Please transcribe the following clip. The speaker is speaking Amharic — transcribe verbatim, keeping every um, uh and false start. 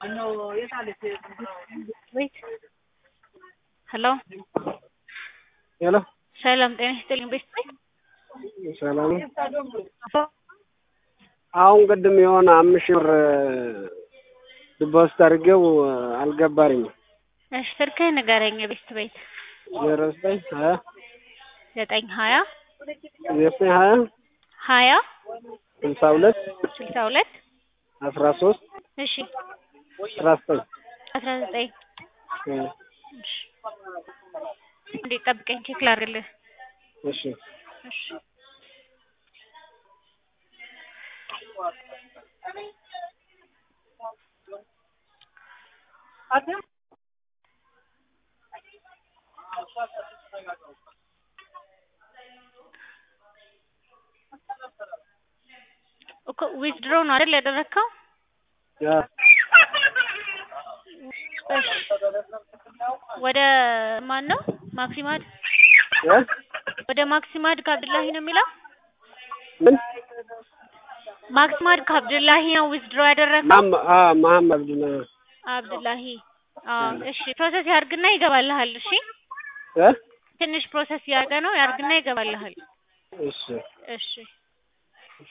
Wait. Hello. Hello. ሰላም ጤና ይስጥልኝ ቤተሰብ ሰላም አሁን ቅድም የሆነ አምስት ሺህ ብር ዲፖዚት አድርጌው አልገባልኝም። እሺ ስልክህን ንገረኝ ቤት ቤት ዜሮ ዘጠኝ ሀያ ዘጠኝ ሀያ ዘጠኝ ሀያ ሀያ ስልሳ ሁለት ስልሳ ሁለት አስራ ሶስት እሺ አስራ ዘጠኝ አስራ ዘጠኝ እሺ እንዴት ጠብቀኝ ቼክ ላድርግልህ። እሺ እሺ እኮ ዊዝድሮ ነው አይደል ያደረከው? ያ ወደ ማን ነው? ማክሲማድ ያ ወደ ማክሲማድ ከአብዱላሂ ነው የሚለው? ምን ማክሲማድ ከአብዱላሂ ነው ዊዝድሮ ያደረከው? ማም አ መሐመድ አብዱላሂ አብዱላሂ አዎ እሺ ፕሮሰስ ያርግና ይገባልሃል። እሺ እ ትንሽ ፕሮሰስ ያርገ ነው ያርግና ይገባልሃል። እሺ እሺ